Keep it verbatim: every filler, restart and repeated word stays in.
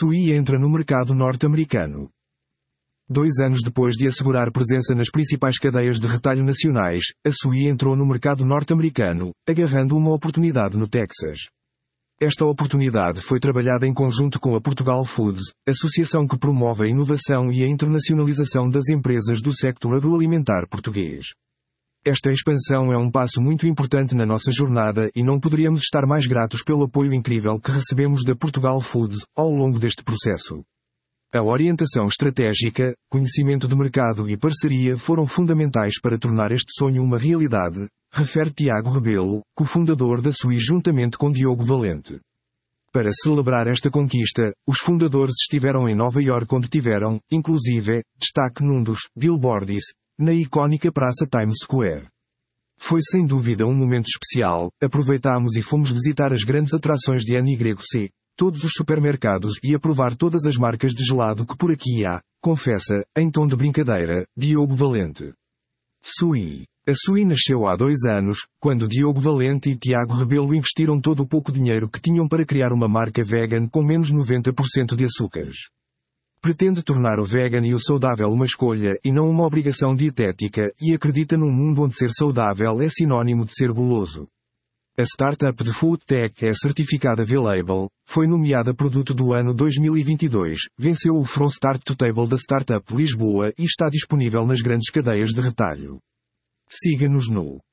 Sui entra no mercado norte-americano. Dois anos depois de assegurar presença nas principais cadeias de retalho nacionais, a Sui entrou no mercado norte-americano, agarrando uma oportunidade no Texas. Esta oportunidade foi trabalhada em conjunto com a Portugal Foods, associação que promove a inovação e a internacionalização das empresas do sector agroalimentar português. Esta expansão é um passo muito importante na nossa jornada e não poderíamos estar mais gratos pelo apoio incrível que recebemos da Portugal Foods ao longo deste processo. A orientação estratégica, conhecimento de mercado e parceria foram fundamentais para tornar este sonho uma realidade, refere Tiago Rebelo, cofundador da Sui juntamente com Diogo Valente. Para celebrar esta conquista, os fundadores estiveram em Nova Iorque onde tiveram, inclusive, destaque num dos billboards, na icónica Praça Times Square. Foi sem dúvida um momento especial, aproveitámos e fomos visitar as grandes atrações de N Y C, todos os supermercados e a provar todas as marcas de gelado que por aqui há, confessa, em tom de brincadeira, Diogo Valente. Sui. A Sui nasceu há dois anos, quando Diogo Valente e Tiago Rebelo investiram todo o pouco dinheiro que tinham para criar uma marca vegan com menos noventa por cento de açúcares. Pretende tornar o vegan e o saudável uma escolha e não uma obrigação dietética e acredita num mundo onde ser saudável é sinônimo de ser guloso. A startup de Food Tech é certificada V-Label, foi nomeada Produto do Ano dois mil e vinte e dois, venceu o From Start to Table da Startup Lisboa e está disponível nas grandes cadeias de retalho. Siga-nos no